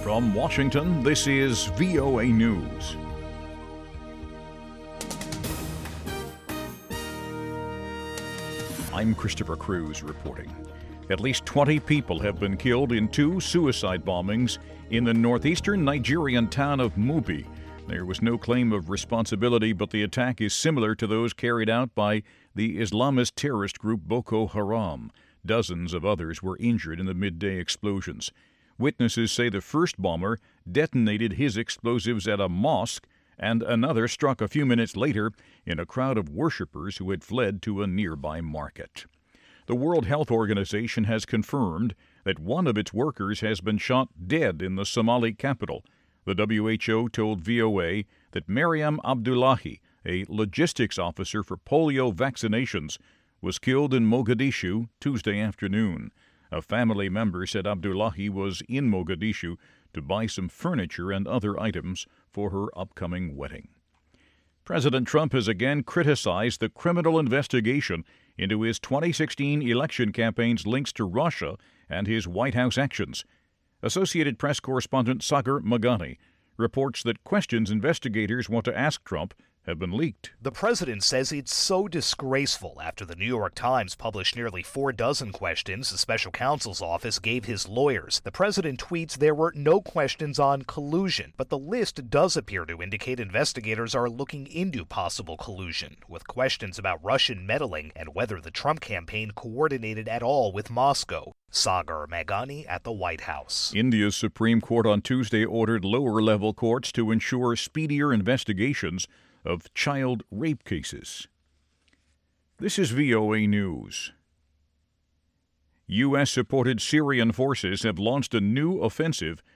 From Washington, this is VOA News. I'm Christopher Cruz reporting. At least 20 people have been killed in two suicide bombings in the northeastern Nigerian town of Mubi. There was no claim of responsibility, but the attack is similar to those carried out by the Islamist terrorist group Boko Haram. Dozens of others were injured in the midday explosions. Witnesses say the first bomber detonated his explosives at a mosque, and another struck a few minutes later in a crowd of worshippers who had fled to a nearby market. The World Health Organization has confirmed that one of its workers has been shot dead in the Somali capital. The WHO told VOA that Mariam Abdullahi, a logistics officer for polio vaccinations, was killed in Mogadishu Tuesday afternoon. A family member said Abdullahi was in Mogadishu to buy some furniture and other items for her upcoming wedding. President Trump has again criticized the criminal investigation into his 2016 election campaign's links to Russia and his White House actions. Associated Press correspondent Sagar Meghani reports that questions investigators want to ask Trump have been leaked. The president says it's so disgraceful after the New York Times published nearly 4 dozen questions the special counsel's office gave his lawyers. The president tweets there were no questions on collusion, but the list does appear to indicate investigators are looking into possible collusion, with questions about Russian meddling and whether the Trump campaign coordinated at all with Moscow. Sagar Meghani at the White House. India's Supreme Court on Tuesday ordered lower-level courts to ensure speedier investigations of child rape cases. This is VOA News. U.S.-supported Syrian forces have launched a new offensive